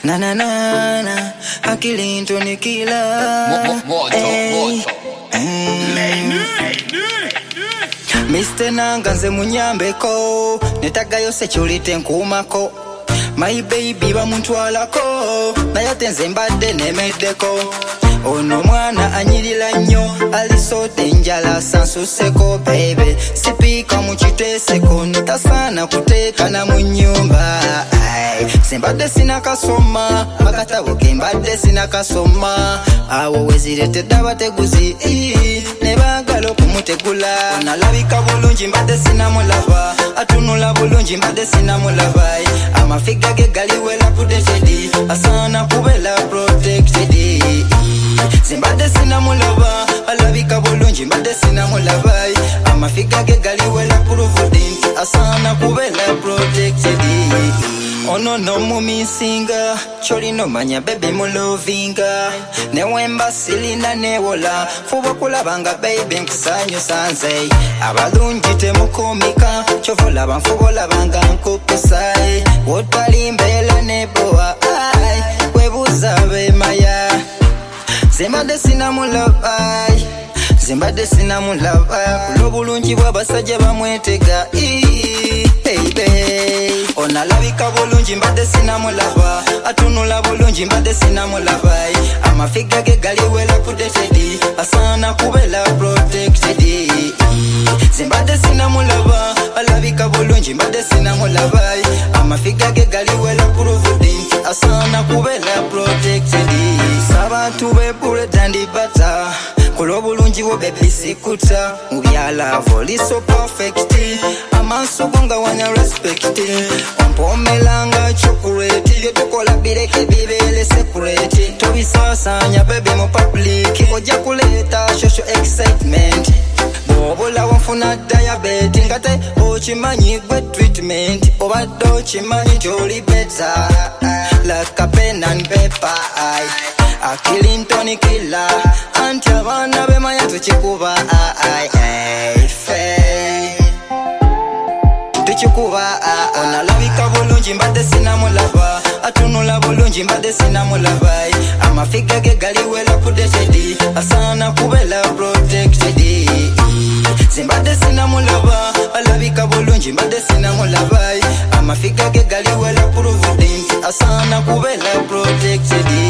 Na na na na, akili ntonikila. Moto. Mr. Nanganze munyambeko, netagayo security nkumako. My baby bamuntwalako, nayatenze mbadde nemeddeko. Ono mwana anyirira nnyo, alisote njala sansuseko baby. Sipika mukiteeseko, nitasaana kuteeka na mu nnyumba. Simbadde sinakasoma, akatabo ke mbadde sinakasoma. Awo weziretedde abateguzi, ne baagala okumutegula. Onalabika bulungi mbadde sinamulaba, atunula bulungi mbadde sinamulaba. Amafiga ge gali wela protected, asaana kubeera protected. Zimbadde sinamulaba, alabika bulungi mbadde sinamulaba. Amafiga ge gali wela proved, asaana kubeera protected. Ono no mumisinga, choli no manya baby mulovinga. Newemba silina newola, fuba kulabanga baby nkusanyu sanze. Abalungi temukomika, chovola banfubola banga nkukusai. Wotali mbela neboa, webuza bemaya. Zimbadde sinamulaba, zimbadde sinamulaba. Kulo bulungi bw'abasajja bamwetega, baby. Onalabika bulungi mbadde sinamulaba, atunula bulungi mbadde sinamulaba. Amafiga ge gali wela protected, asaana kubeera protected. Zimbadde sinamulaba, alabika bulungi mbadde sinamulaba. Amafiga ge gali wela proved, asaana kubeera protected. Sabantu bebule dandi bata, kulo bulungi wo baby sikuta. Mubyala voli so perfect, amanso gonga wanya respect. Ompomelanga chocolate, yotukola bireke bibele separate. Tobisasanya baby mu public, ojja kuleta social excitement. Bwobola wanfuna diabetes, ngate okimanyi gwe treatment. Obadde okimanyi kyoli better, like a pen and paper. Akili ntonikila, anti abaana bemanya tukikuba. Tukikuba. Onalabika bulungi mbadde sinamulaba, atunula bulungi mbadde sinamulaba. Amafiga ge gali wela protected, asaana kubeera protected. Zimbadde sinamulaba, alabika bulungi mbadde sinamulaba. Amafiga ge gali wela proved, asaana kubeera protected.